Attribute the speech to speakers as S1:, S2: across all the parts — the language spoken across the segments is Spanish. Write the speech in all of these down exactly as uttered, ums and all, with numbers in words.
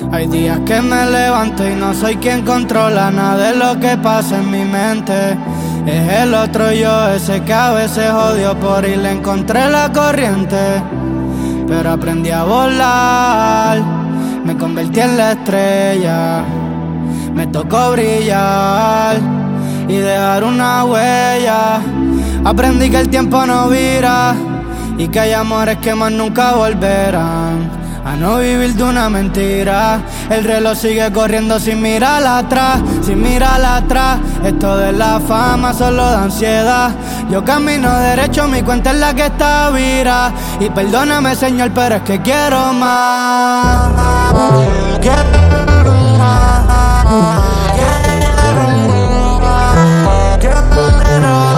S1: Hay días que me levanto y no soy quien controla nada de lo que pasa en mi mente. Es el otro yo, ese que a veces odio por ir le encontré la corriente. Pero aprendí a volar, me convertí en la estrella. Me tocó brillar y dejar una huella. Aprendí que el tiempo no vira y que hay amores que más nunca volverán a no vivir de una mentira. El reloj sigue corriendo sin mirar atrás, sin mirar atrás. Esto de la fama solo da ansiedad. Yo camino derecho, mi cuenta es la que está vira. Y perdóname, señor, pero es que quiero más. Quiero más. Quiero más.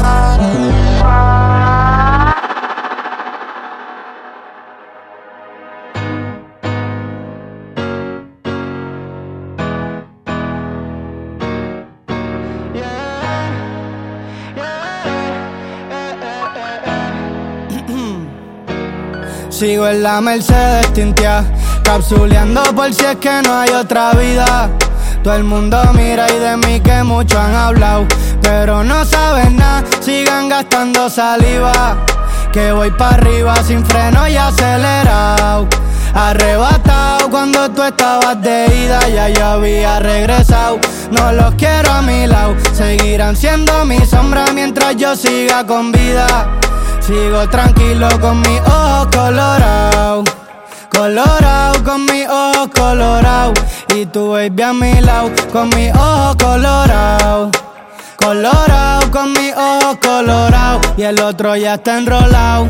S1: Sigo en la Mercedes tintia, capsuleando por si es que no hay otra vida. Todo el mundo mira y de mí que mucho han hablado, pero no saben nada, sigan gastando saliva. Que voy pa' arriba sin freno y acelerado. Arrebatado cuando tú estabas de ida, ya yo había regresado. No los quiero a mi lado, seguirán siendo mi sombra mientras yo siga con vida. Sigo tranquilo con mis ojos colorados, colorado con mis ojos colorados. Y tu baby a mi lado con mis ojos colorados, colorado con mis ojos colorados. Y el otro ya está enrolado.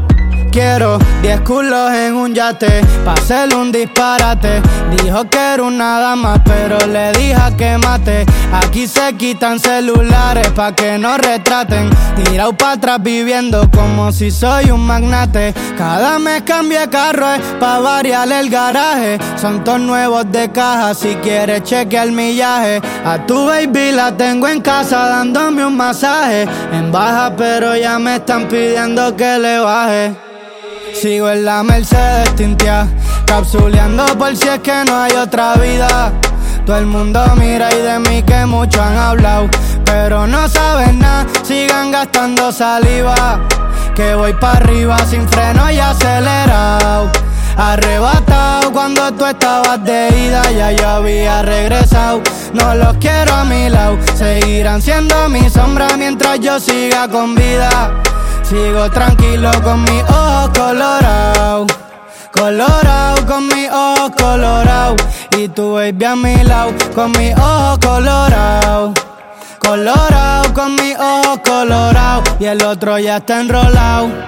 S1: Quiero diez culos en un yate pa' hacerle un disparate. Dijo que era una dama, pero le dije que mate. Aquí se quitan celulares pa' que no retraten. Tirado pa' atrás viviendo como si soy un magnate. Cada mes cambié carro eh, pa' variar el garaje. Son todos nuevos de caja, si quieres chequear el millaje. A tu baby la tengo en casa dándome un masaje. En baja pero ya me están pidiendo que le baje. Sigo en la Mercedes tintia, capsuleando por si es que no hay otra vida. Todo el mundo mira y de mí que mucho han hablado, pero no saben nada, sigan gastando saliva. Que voy pa' arriba sin freno y acelerado. Arrebatado cuando tú estabas de ida, ya yo había regresado. No los quiero a mi lado, seguirán siendo mi sombra mientras yo siga con vida. Sigo tranquilo con mis ojos colorados, colorado con mis ojos colorados. Y tu baby a mi lado con mis ojos colorados, colorado con mis ojos colorados. Y el otro ya está enrolado.